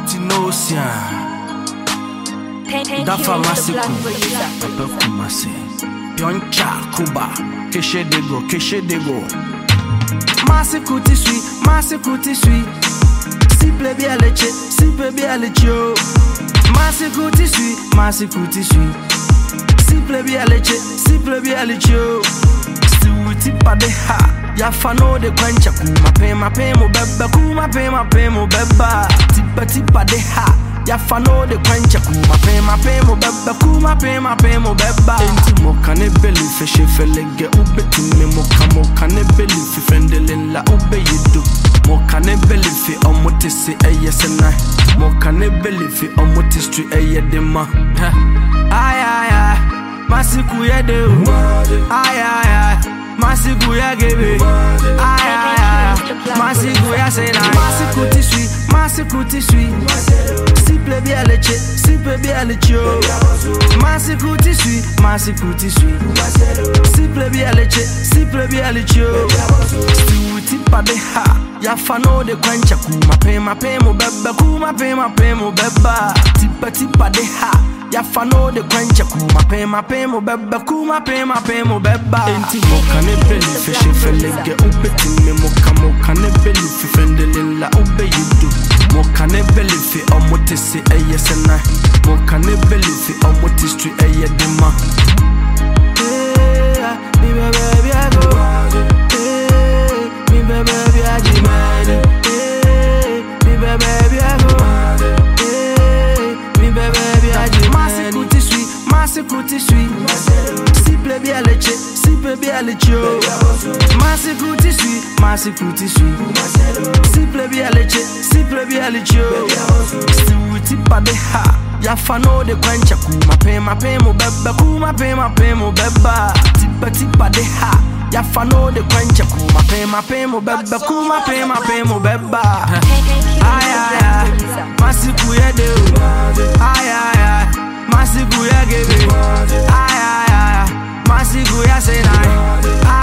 Tinosia Dafa Masiku Kumase Pioncha Kuba Keshe Dego Masiku tisui Siple bien leche Masiku tisui Siple bien leche Stiwiti padeha Yafa no de kwancha kuma pe mo beba Tipa deha Yafa no de kwancha kuma pe mo beba Enti moka ne beli feshe felege ube time moka ne beli fi fendelin la ube yidu Moka ne beli fi omote si eye senai Moka ne beli fi omote stri eye dema Ay Masiku ya de Ay Masiku ya gebe Ay Masiku ya senai Masiku tisui Siple bien leche Masiku tisui Siple bien leche Stiwiti padeha Yafa no de kwancha kuma pe mo beba Tipa deha Yafa no de kwancha kuma pe mo beba Enti moka ne beli feshe felege ube time moka ne beli fi fendelin la ube yidu Moka ne beli fi omote si eye senai Moka ne beli fi omote stri eye dema Mi baby I go Mi baby I give money Mi baby I go Mi baby I give money Masiku tisui Siple bien leche Masiku tisui Siple bien leche Stiwiti padeha Yafa no de kwancha kuma pe mo beba Tipa deha Yafa no de kwancha kuma pe mo beba Ay Masiku ya de Ay Masiku ya gebe Ay Masiku ya senai